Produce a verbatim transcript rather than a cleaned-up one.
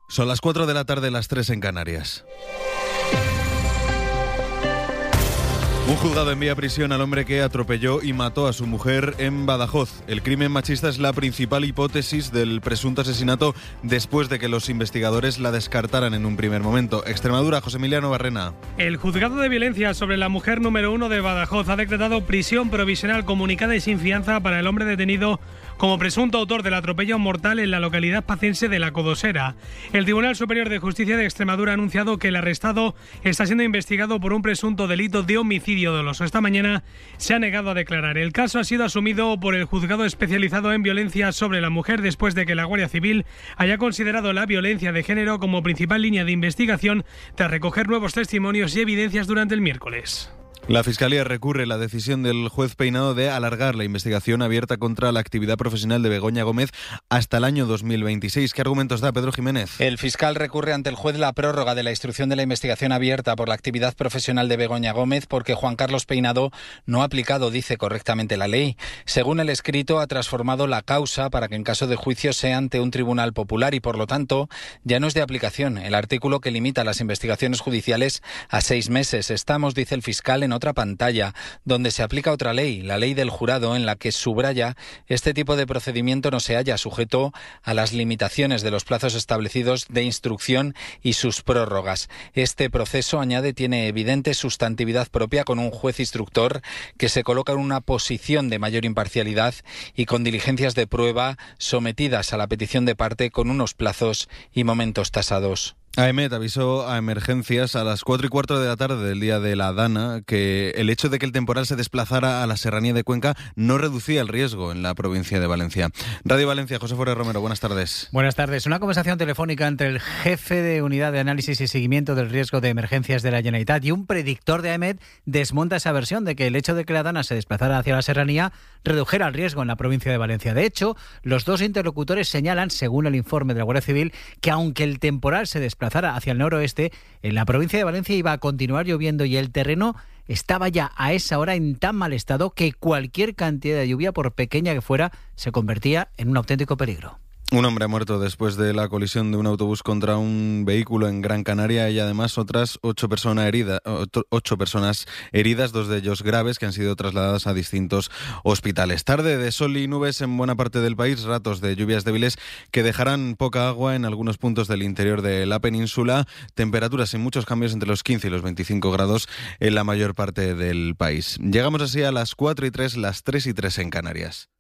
Son las cuatro de la tarde, las tres en Canarias. Un juzgado envía a prisión al hombre que atropelló y mató a su mujer en Badajoz. El crimen machista es la principal hipótesis del presunto asesinato después de que los investigadores la descartaran en un primer momento. Extremadura, José Emiliano Barrena. El juzgado de violencia sobre la mujer número uno de Badajoz ha decretado prisión provisional comunicada y sin fianza para el hombre detenido como presunto autor del atropello mortal en la localidad pacense de La Codosera. El Tribunal Superior de Justicia de Extremadura ha anunciado que el arrestado está siendo investigado por un presunto delito de homicidio doloso. Esta mañana se ha negado a declarar. El caso ha sido asumido por el juzgado especializado en violencia sobre la mujer después de que la Guardia Civil haya considerado la violencia de género como principal línea de investigación tras recoger nuevos testimonios y evidencias durante el miércoles. La Fiscalía recurre la decisión del juez Peinado de alargar la investigación abierta contra la actividad profesional de Begoña Gómez hasta el año dos mil veintiséis. ¿Qué argumentos da Pedro Jiménez? El fiscal recurre ante el juez la prórroga de la instrucción de la investigación abierta por la actividad profesional de Begoña Gómez porque Juan Carlos Peinado no ha aplicado, dice, correctamente la ley. Según el escrito, ha transformado la causa para que en caso de juicio sea ante un tribunal popular y, por lo tanto, ya no es de aplicación el artículo que limita las investigaciones judiciales a seis meses. Estamos, dice el fiscal, en otra pantalla, donde se aplica otra ley, la ley del jurado, en la que subraya este tipo de procedimiento no se halla sujeto a las limitaciones de los plazos establecidos de instrucción y sus prórrogas. Este proceso, añade, tiene evidente sustantividad propia con un juez instructor que se coloca en una posición de mayor imparcialidad y con diligencias de prueba sometidas a la petición de parte con unos plazos y momentos tasados. AEMET avisó a Emergencias a las cuatro y cuarto de la tarde del día de la Dana que el hecho de que el temporal se desplazara a la serranía de Cuenca no reducía el riesgo en la provincia de Valencia. Radio Valencia, José Forés Romero, buenas tardes. Buenas tardes. Una conversación telefónica entre el jefe de Unidad de Análisis y Seguimiento del Riesgo de Emergencias de la Generalitat y un predictor de AEMET desmonta esa versión de que el hecho de que la Dana se desplazara hacia la serranía redujera el riesgo en la provincia de Valencia. De hecho, los dos interlocutores señalan, según el informe de la Guardia Civil, que aunque el temporal se desplazara hacia el noroeste, en la provincia de Valencia iba a continuar lloviendo y el terreno estaba ya a esa hora en tan mal estado que cualquier cantidad de lluvia, por pequeña que fuera, se convertía en un auténtico peligro. Un hombre ha muerto después de la colisión de un autobús contra un vehículo en Gran Canaria y además otras ocho personas heridas, ocho personas heridas, dos de ellos graves, que han sido trasladadas a distintos hospitales. Tarde de sol y nubes en buena parte del país, ratos de lluvias débiles que dejarán poca agua en algunos puntos del interior de la península, temperaturas sin muchos cambios entre los quince y los veinticinco grados en la mayor parte del país. Llegamos así a las cuatro y tres, las tres y tres en Canarias.